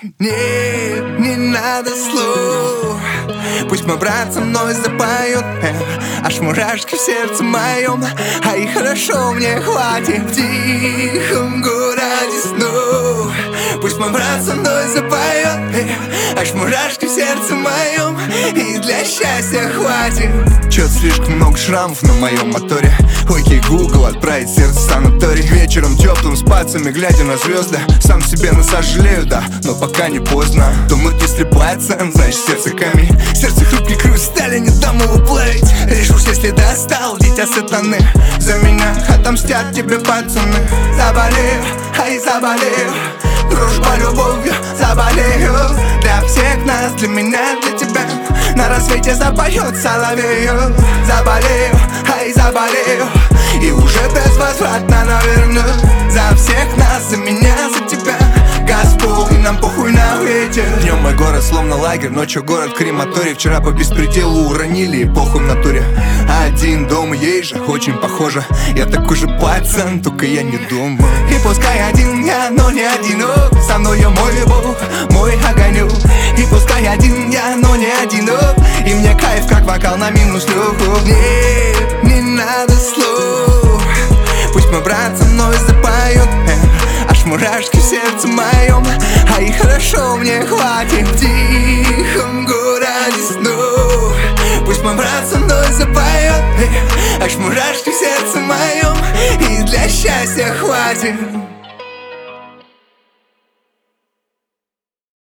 Не надо слов. Пусть мой брат со мной запоет, аж мурашки в сердце моем. А и хорошо мне хватит в тихом городе снов. Пусть мой брат со мной запоет, аж мурашки в сердце моем. И для счастья хватит. Чё-то слишком много шрамов на моем моторе. Окей, Google, отправить сердце в санаторий. Вечером теплым с пальцами, глядя на звезды. Сам себе насожалею, да, но пока не поздно. Думают, если пальцем, значит сердце камень. Сердце хрупкий хрусталь, я не дам его плавить. Решусь, если достал, дитя сатаны. За меня отомстят тебе пацаны. Заболею, ай, заболею. Дружба любовью заболею. Для всех нас, для меня, для тебя. На рассвете запоет соловею. Заболею, ай, заболею. И уже безвозвратно наверну. За всех нас, за меня, за тебя. Господь, и нам похуй на ветер. Днем мой город словно лагерь, ночью город крематорий. Вчера по беспределу уронили и похуй в натуре. Один дом, ей же очень похоже. Я такой же пацан, только я не думаю. И пускай один я, но не одинок. Со мною мой Бог, мой огонек. И пускай один я, но не одинок. И мне кайф, как вокал на минус люху. Не надо слов. Пусть мой брат со мной запоет, аж мурашки в сердце моем. А и хорошо мне хватит в тихом городе снов. Пусть мой брат со мной запоет, аж мурашки в сердце моем. И для счастья хватит.